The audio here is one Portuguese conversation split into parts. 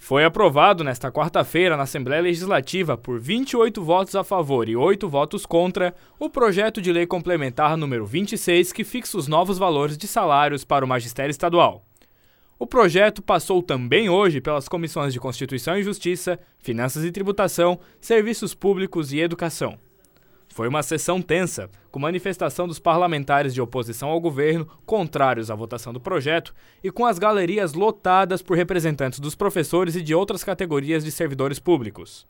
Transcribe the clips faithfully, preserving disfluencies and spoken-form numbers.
Foi aprovado nesta quarta-feira na Assembleia Legislativa, por vinte e oito votos a favor e oito votos contra, o projeto de lei complementar número vinte e seis, que fixa os novos valores de salários para o magistério estadual. O projeto passou também hoje pelas comissões de Constituição e Justiça, Finanças e Tributação, Serviços Públicos e Educação. Foi uma sessão tensa, com manifestação dos parlamentares de oposição ao governo, contrários à votação do projeto, e com as galerias lotadas por representantes dos professores e de outras categorias de servidores públicos.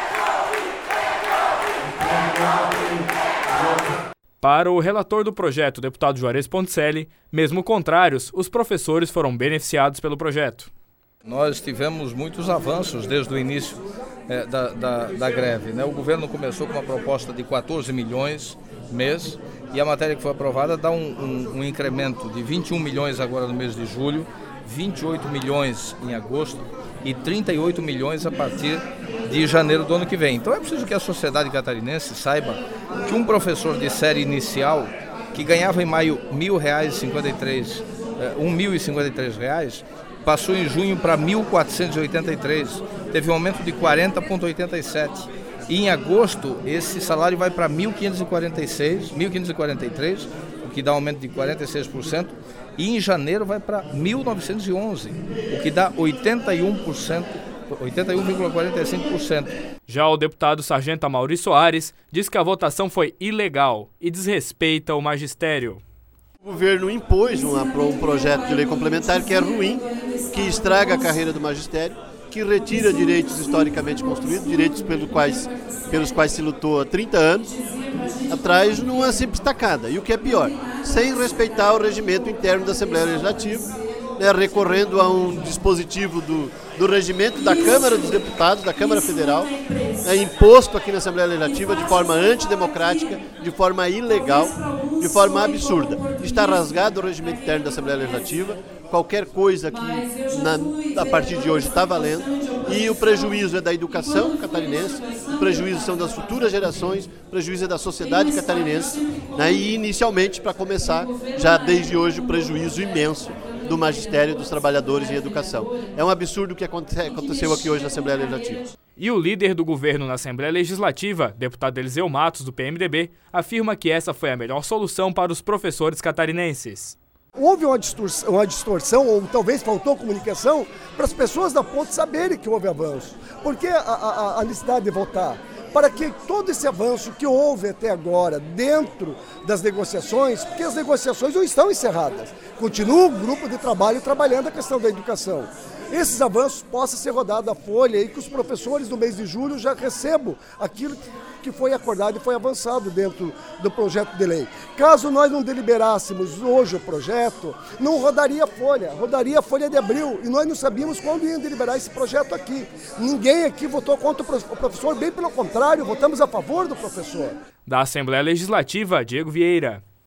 Para o relator do projeto, o deputado Juarez Ponticelli, mesmo contrários, os professores foram beneficiados pelo projeto. Nós tivemos muitos avanços desde o início é, da, da, da greve, né? O governo começou com uma proposta de quatorze milhões mês e a matéria que foi aprovada dá um, um, um incremento de vinte e um milhões agora no mês de julho, vinte e oito milhões em agosto e trinta e oito milhões a partir de janeiro do ano que vem. Então é preciso que a sociedade catarinense saiba que um professor de série inicial que ganhava em maio mil reais e cinquenta e três, um mil e cinquenta e três reais, passou em junho para mil quatrocentos e oitenta e três, teve um aumento de quarenta vírgula oitenta e sete. E em agosto esse salário vai para mil quinhentos e quarenta e seis, mil quinhentos e quarenta e três, o que dá um aumento de quarenta e seis por cento, e em janeiro vai para mil novecentos e onze, o que dá oitenta e um por cento, oitenta e um vírgula quarenta e cinco por cento. Já o deputado Sargento Amaury Soares diz que a votação foi ilegal e desrespeita o magistério. O governo impôs um, um projeto de lei complementar que é ruim, que estraga a carreira do magistério, que retira direitos historicamente construídos, direitos pelos quais, pelos quais se lutou há trinta anos, atrás numa simples tacada. E o que é pior, sem respeitar o regimento interno da Assembleia Legislativa, né, recorrendo a um dispositivo do, do regimento da Câmara dos Deputados, da Câmara Federal, é, imposto aqui na Assembleia Legislativa de forma antidemocrática, de forma ilegal, de forma absurda. Está rasgado o regimento interno da Assembleia Legislativa, qualquer coisa que na, a partir de hoje está valendo, e o prejuízo é da educação catarinense, o prejuízo são das futuras gerações, o prejuízo é da sociedade catarinense, né, e inicialmente, para começar, já desde hoje o prejuízo imenso do magistério, dos trabalhadores em educação. É um absurdo o que aconteceu aqui hoje na Assembleia Legislativa. E o líder do governo na Assembleia Legislativa, deputado Eliseu Matos, do P M D B, afirma que essa foi a melhor solução para os professores catarinenses. Houve uma distorção, uma distorção, ou talvez faltou comunicação, para as pessoas da ponte saberem que houve avanço. Por que a, a, a necessidade de votar? Para que todo esse avanço que houve até agora dentro das negociações, porque as negociações não estão encerradas, continua o grupo de trabalho trabalhando a questão da educação. Esses avanços possam ser rodados à folha e que os professores no mês de julho já recebam aquilo que foi acordado e foi avançado dentro do projeto de lei. Caso nós não deliberássemos hoje o projeto, não rodaria a folha, rodaria a folha de abril, e nós não sabíamos quando iam deliberar esse projeto aqui. Ninguém aqui votou contra o professor, bem pelo contrário, votamos a favor do professor. Da Assembleia Legislativa, Diego Vieira.